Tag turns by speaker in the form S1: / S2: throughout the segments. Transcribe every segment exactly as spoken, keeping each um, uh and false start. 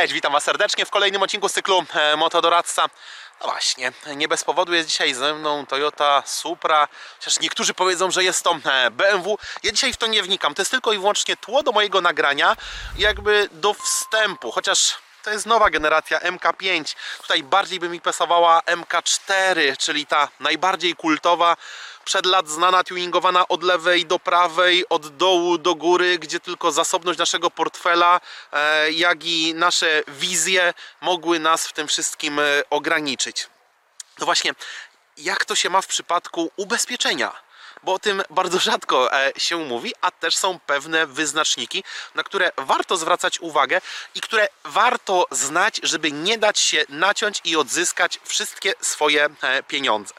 S1: Cześć, witam Was serdecznie w kolejnym odcinku z cyklu e, Motodoradca. No właśnie, nie bez powodu jest dzisiaj ze mną Toyota Supra, chociaż niektórzy powiedzą, że jest to B M W. Ja dzisiaj w to nie wnikam, to jest tylko i wyłącznie tło do mojego nagrania, jakby do wstępu, chociaż to jest nowa generacja M K pięć. Tutaj bardziej by mi pasowała M K cztery, czyli ta najbardziej kultowa, przed lat znana, tuningowana od lewej do prawej, od dołu do góry, gdzie tylko zasobność naszego portfela, e, jak i nasze wizje mogły nas w tym wszystkim e, ograniczyć. No właśnie, jak to się ma w przypadku ubezpieczenia? Bo o tym bardzo rzadko się mówi, a też są pewne wyznaczniki, na które warto zwracać uwagę i które warto znać, żeby nie dać się naciąć i odzyskać wszystkie swoje pieniądze.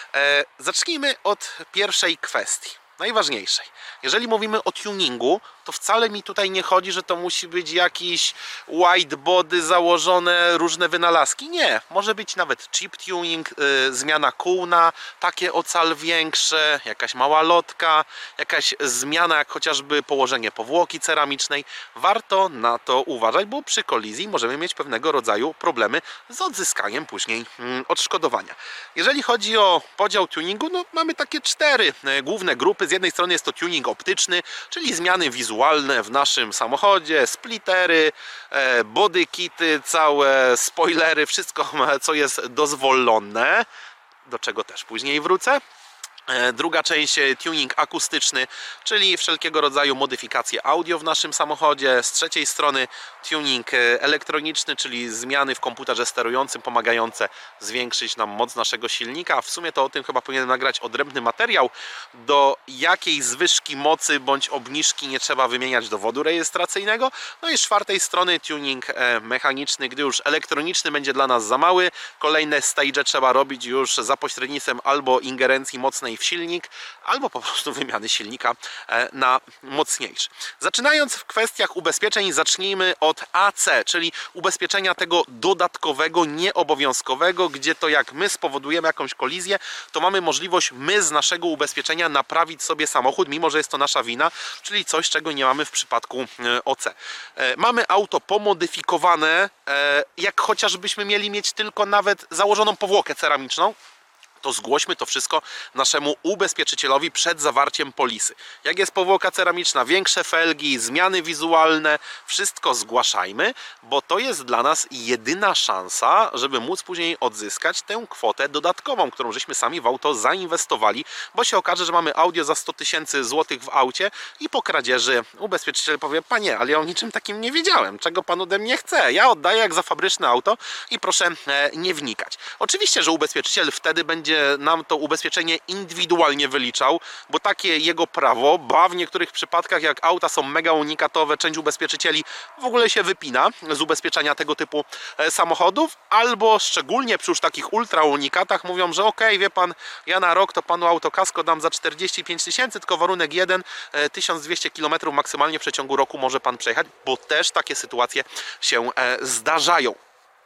S1: Zacznijmy od pierwszej kwestii, najważniejszej. Jeżeli mówimy o tuningu, to wcale mi tutaj nie chodzi, że to musi być jakiś white body założone, różne wynalazki. Nie, może być nawet chip tuning, yy, zmiana kół na takie ocal większe, jakaś mała lotka, jakaś zmiana jak chociażby położenie powłoki ceramicznej. Warto na to uważać, bo przy kolizji możemy mieć pewnego rodzaju problemy z odzyskaniem później yy, odszkodowania. Jeżeli chodzi o podział tuningu, no mamy takie cztery yy, główne grupy. Z jednej strony jest to tuning optyczny, czyli zmiany wizualne w naszym samochodzie, splittery, body kity, całe spoilery, wszystko co jest dozwolone, do czego też później wrócę. Druga część tuning akustyczny, czyli wszelkiego rodzaju modyfikacje audio w naszym samochodzie. Z trzeciej strony tuning elektroniczny, czyli zmiany w komputerze sterującym pomagające zwiększyć nam moc naszego silnika. W sumie to o tym chyba powinienem nagrać odrębny materiał, do jakiej zwyżki mocy bądź obniżki nie trzeba wymieniać dowodu rejestracyjnego. No i z czwartej strony tuning mechaniczny, gdy już elektroniczny będzie dla nas za mały. Kolejne stage trzeba robić już za pośrednictwem albo ingerencji mocnej w silnik, albo po prostu wymiany silnika na mocniejszy. Zaczynając w kwestiach ubezpieczeń, zacznijmy od A C, czyli ubezpieczenia tego dodatkowego, nieobowiązkowego, gdzie to jak my spowodujemy jakąś kolizję, to mamy możliwość my z naszego ubezpieczenia naprawić sobie samochód, mimo że jest to nasza wina, czyli coś, czego nie mamy w przypadku O C. Mamy auto pomodyfikowane, jak chociażbyśmy mieli mieć tylko nawet założoną powłokę ceramiczną, to zgłośmy to wszystko naszemu ubezpieczycielowi przed zawarciem polisy. Jak jest powłoka ceramiczna, większe felgi, zmiany wizualne, wszystko zgłaszajmy, bo to jest dla nas jedyna szansa, żeby móc później odzyskać tę kwotę dodatkową, którą żeśmy sami w auto zainwestowali, bo się okaże, że mamy audio za sto tysięcy złotych w aucie i po kradzieży ubezpieczyciel powie: panie, ale ja o niczym takim nie wiedziałem, czego pan ode mnie chce? Ja oddaję jak za fabryczne auto i proszę nie wnikać. Oczywiście, że ubezpieczyciel wtedy będzie nam to ubezpieczenie indywidualnie wyliczał, bo takie jego prawo, ba w niektórych przypadkach, jak auta są mega unikatowe, część ubezpieczycieli w ogóle się wypina z ubezpieczenia tego typu samochodów, albo szczególnie przy już takich ultra unikatach mówią, że okej, wie pan, ja na rok to panu autokasko dam za czterdzieści pięć tysięcy, tylko warunek jeden, tysiąc dwieście kilometrów maksymalnie w przeciągu roku może pan przejechać, bo też takie sytuacje się zdarzają.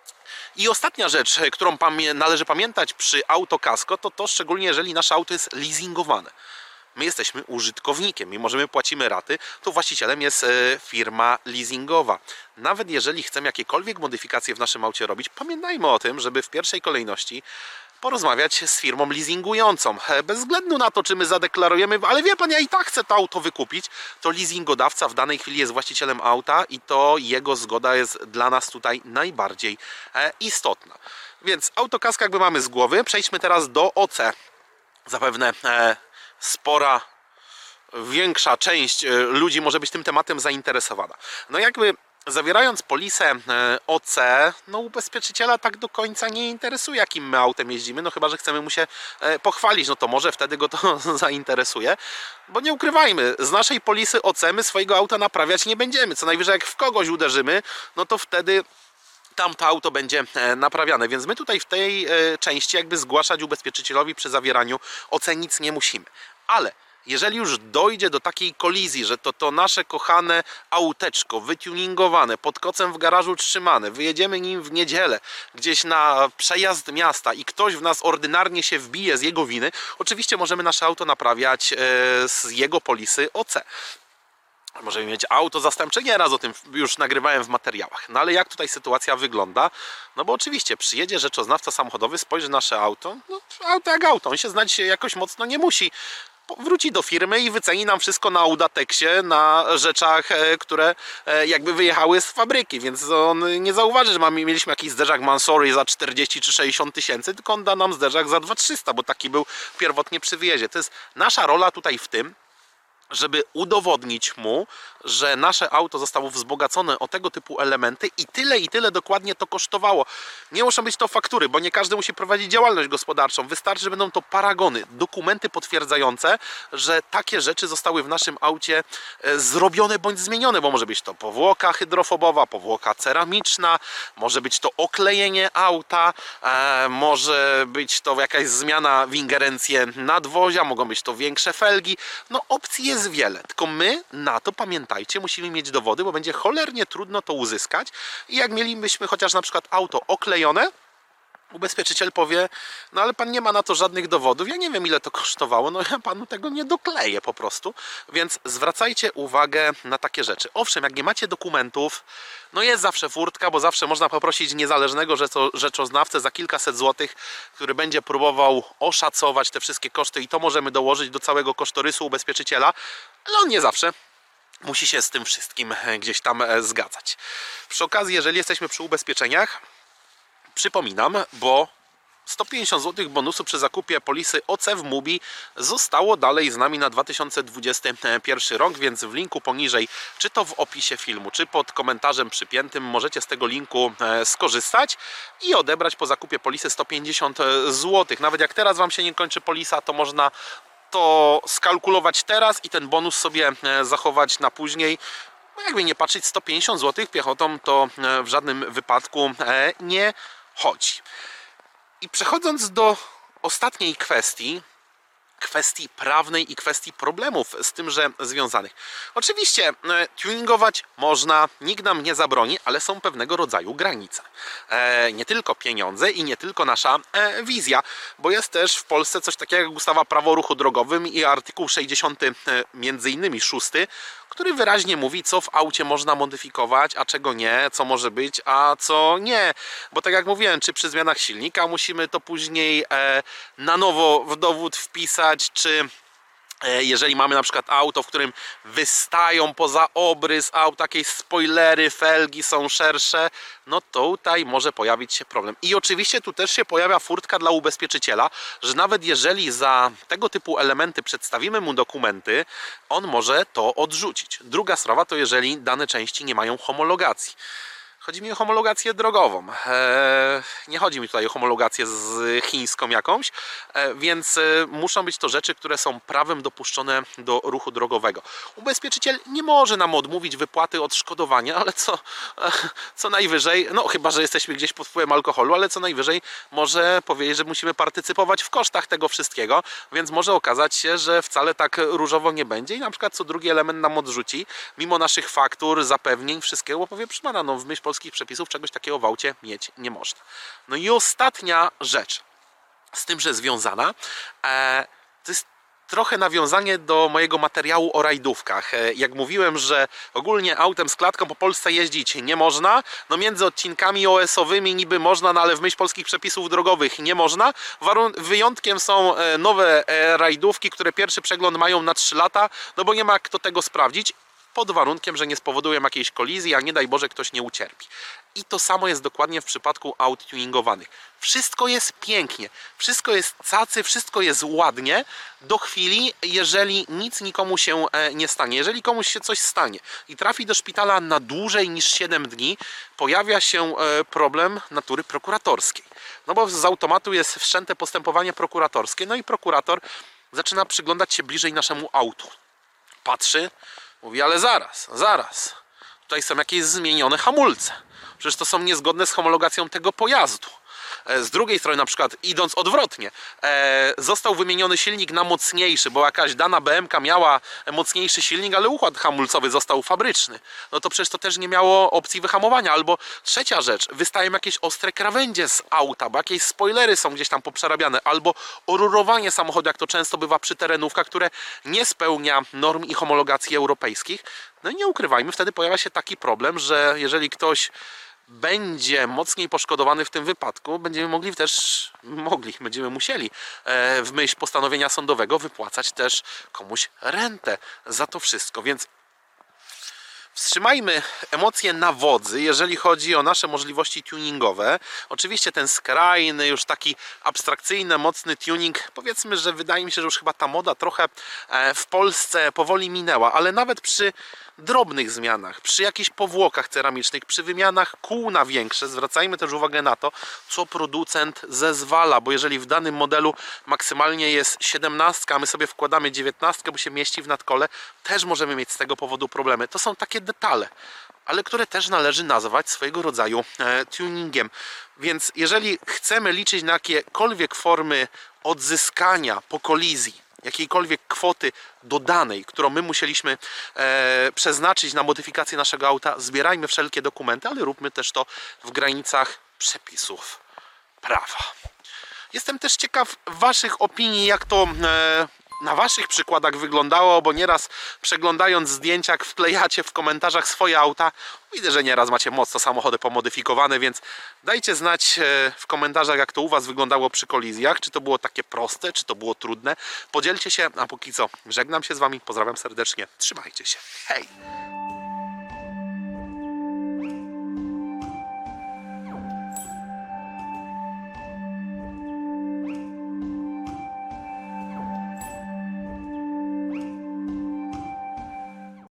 S1: I ostatnia rzecz, którą należy pamiętać przy autokasko, to to szczególnie jeżeli nasze auto jest leasingowane. My jesteśmy użytkownikiem, mimo że my płacimy raty, to właścicielem jest firma leasingowa. Nawet jeżeli chcemy jakiekolwiek modyfikacje w naszym aucie robić, pamiętajmy o tym, żeby w pierwszej kolejności porozmawiać z firmą leasingującą. Bez względu na to, czy my zadeklarujemy, ale wie pan, ja i tak chcę to auto wykupić, to leasingodawca w danej chwili jest właścicielem auta i to jego zgoda jest dla nas tutaj najbardziej istotna. Więc autokasko jakby mamy z głowy. Przejdźmy teraz do O C. Zapewne spora, większa część ludzi może być tym tematem zainteresowana. No jakby zawierając polisę O C, no ubezpieczyciela tak do końca nie interesuje, jakim my autem jeździmy, no chyba że chcemy mu się pochwalić, no to może wtedy go to zainteresuje, bo nie ukrywajmy, z naszej polisy O C my swojego auta naprawiać nie będziemy, co najwyżej jak w kogoś uderzymy, no to wtedy tam to auto będzie naprawiane, więc my tutaj w tej części jakby zgłaszać ubezpieczycielowi przy zawieraniu O C nic nie musimy, ale jeżeli już dojdzie do takiej kolizji, że to to nasze kochane auteczko wytuningowane, pod kocem w garażu trzymane, wyjedziemy nim w niedzielę gdzieś na przejazd miasta i ktoś w nas ordynarnie się wbije z jego winy, oczywiście możemy nasze auto naprawiać z jego polisy O C. Możemy mieć auto zastępcze, nieraz o tym już nagrywałem w materiałach. No ale jak tutaj sytuacja wygląda? No bo oczywiście przyjedzie rzeczoznawca samochodowy, spojrzy na nasze auto, no auto jak auto, on się znać jakoś mocno nie musi. Wróci do firmy i wyceni nam wszystko na Audateksie, na rzeczach, które jakby wyjechały z fabryki, więc on nie zauważy, że mamy, mieliśmy jakiś zderzak Mansory za czterdzieści czy sześćdziesiąt tysięcy, tylko on da nam zderzak za dwa tysiące trzysta, bo taki był pierwotnie przy wyjeździe. To jest nasza rola tutaj w tym, żeby udowodnić mu, że nasze auto zostało wzbogacone o tego typu elementy i tyle i tyle dokładnie to kosztowało. Nie muszą być to faktury, bo nie każdy musi prowadzić działalność gospodarczą. Wystarczy, że będą to paragony, dokumenty potwierdzające, że takie rzeczy zostały w naszym aucie zrobione bądź zmienione, bo może być to powłoka hydrofobowa, powłoka ceramiczna, może być to oklejenie auta, e, może być to jakaś zmiana w ingerencję nadwozia, mogą być to większe felgi. No opcji jest jest wiele, tylko my na to, pamiętajcie, musimy mieć dowody, bo będzie cholernie trudno to uzyskać i jak mielibyśmy chociaż na przykład auto oklejone, ubezpieczyciel powie, no ale pan nie ma na to żadnych dowodów, ja nie wiem ile to kosztowało, no ja panu tego nie dokleję po prostu, więc zwracajcie uwagę na takie rzeczy. Owszem, jak nie macie dokumentów, no jest zawsze furtka, bo zawsze można poprosić niezależnego rzeczoznawcę za kilkaset złotych, który będzie próbował oszacować te wszystkie koszty i to możemy dołożyć do całego kosztorysu ubezpieczyciela, ale on nie zawsze musi się z tym wszystkim gdzieś tam zgadzać. Przy okazji, jeżeli jesteśmy przy ubezpieczeniach, przypominam, bo sto pięćdziesiąt złotych bonusu przy zakupie polisy O C w Mubi zostało dalej z nami na dwa tysiące dwudziesty pierwszy rok, więc w linku poniżej, czy to w opisie filmu, czy pod komentarzem przypiętym, możecie z tego linku skorzystać i odebrać po zakupie polisy sto pięćdziesiąt złotych. Nawet jak teraz Wam się nie kończy polisa, to można to skalkulować teraz i ten bonus sobie zachować na później. No jakby nie patrzeć, sto pięćdziesiąt złotych piechotą to w żadnym wypadku nie chodzi. I przechodząc do ostatniej kwestii, kwestii prawnej i kwestii problemów z tymże związanych. Oczywiście tuningować można, nikt nam nie zabroni, ale są pewnego rodzaju granice. E, nie tylko pieniądze i nie tylko nasza e, wizja, bo jest też w Polsce coś takiego jak ustawa Prawo o ruchu drogowym i artykuł sześćdziesiąty, e, między innymi szósty, który wyraźnie mówi, co w aucie można modyfikować, a czego nie, co może być, a co nie. Bo tak jak mówiłem, czy przy zmianach silnika musimy to później e, na nowo w dowód wpisać, czy e, jeżeli mamy na przykład auto, w którym wystają poza obrys auta jakieś spoilery, felgi są szersze, no to tutaj może pojawić się problem. I oczywiście tu też się pojawia furtka dla ubezpieczyciela, że nawet jeżeli za tego typu elementy przedstawimy mu dokumenty, on może to odrzucić. Druga sprawa to jeżeli dane części nie mają homologacji. Chodzi mi o homologację drogową. Eee, nie chodzi mi tutaj o homologację z chińską jakąś, e, więc e, muszą być to rzeczy, które są prawem dopuszczone do ruchu drogowego. Ubezpieczyciel nie może nam odmówić wypłaty odszkodowania, ale co, e, co najwyżej, no chyba że jesteśmy gdzieś pod wpływem alkoholu, ale co najwyżej może powiedzieć, że musimy partycypować w kosztach tego wszystkiego, więc może okazać się, że wcale tak różowo nie będzie i na przykład co drugi element nam odrzuci, mimo naszych faktur, zapewnień, wszystkiego, bo powie, przypada, no w myśl polskich przepisów czegoś takiego w aucie mieć nie można. No i ostatnia rzecz z tymże związana, e, to jest trochę nawiązanie do mojego materiału o rajdówkach. E, jak mówiłem, że ogólnie autem z klatką po Polsce jeździć nie można, no między odcinkami O S-owymi niby można, no ale w myśl polskich przepisów drogowych nie można. Warun wyjątkiem są e, nowe e, rajdówki, które pierwszy przegląd mają na trzy lata, no bo nie ma kto tego sprawdzić, pod warunkiem, że nie spowodują jakiejś kolizji, a nie daj Boże ktoś nie ucierpi. I to samo jest dokładnie w przypadku aut tuningowanych. Wszystko jest pięknie, wszystko jest cacy, wszystko jest ładnie do chwili, jeżeli nic nikomu się nie stanie. Jeżeli komuś się coś stanie i trafi do szpitala na dłużej niż siedem dni, pojawia się problem natury prokuratorskiej. No bo z automatu jest wszczęte postępowanie prokuratorskie, no i prokurator zaczyna przyglądać się bliżej naszemu autu. Patrzy, mówi, ale zaraz, zaraz, tutaj są jakieś zmienione hamulce. Przecież to są niezgodne z homologacją tego pojazdu. Z drugiej strony, na przykład idąc odwrotnie, został wymieniony silnik na mocniejszy, bo jakaś dana B M K miała mocniejszy silnik, ale układ hamulcowy został fabryczny. No to przecież to też nie miało opcji wyhamowania. Albo trzecia rzecz, wystają jakieś ostre krawędzie z auta, bo jakieś spoilery są gdzieś tam poprzerabiane, albo orurowanie samochodu, jak to często bywa przy terenówkach, które nie spełnia norm i homologacji europejskich. No i nie ukrywajmy, wtedy pojawia się taki problem, że jeżeli ktoś będzie mocniej poszkodowany w tym wypadku, będziemy mogli też, mogli, będziemy musieli w myśl postanowienia sądowego wypłacać też komuś rentę za to wszystko, więc wstrzymajmy emocje na wodzy, jeżeli chodzi o nasze możliwości tuningowe. Oczywiście ten skrajny, już taki abstrakcyjny, mocny tuning, powiedzmy, że wydaje mi się, że już chyba ta moda trochę w Polsce powoli minęła, ale nawet przy drobnych zmianach, przy jakichś powłokach ceramicznych, przy wymianach kół na większe, zwracajmy też uwagę na to, co producent zezwala, bo jeżeli w danym modelu maksymalnie jest siedemnastka, a my sobie wkładamy dziewiętnastkę, bo się mieści w nadkole, też możemy mieć z tego powodu problemy. To są takie detale, ale które też należy nazwać swojego rodzaju e, tuningiem. Więc jeżeli chcemy liczyć na jakiekolwiek formy odzyskania po kolizji, jakiejkolwiek kwoty dodanej, którą my musieliśmy e, przeznaczyć na modyfikację naszego auta, zbierajmy wszelkie dokumenty, ale róbmy też to w granicach przepisów prawa. Jestem też ciekaw waszych opinii, jak to e, na waszych przykładach wyglądało, bo nieraz przeglądając zdjęcia, jak wklejacie w komentarzach swoje auta, widzę, że nieraz macie mocno samochody pomodyfikowane, więc dajcie znać w komentarzach, jak to u was wyglądało przy kolizjach, czy to było takie proste, czy to było trudne. Podzielcie się, a póki co żegnam się z wami, pozdrawiam serdecznie, trzymajcie się, hej!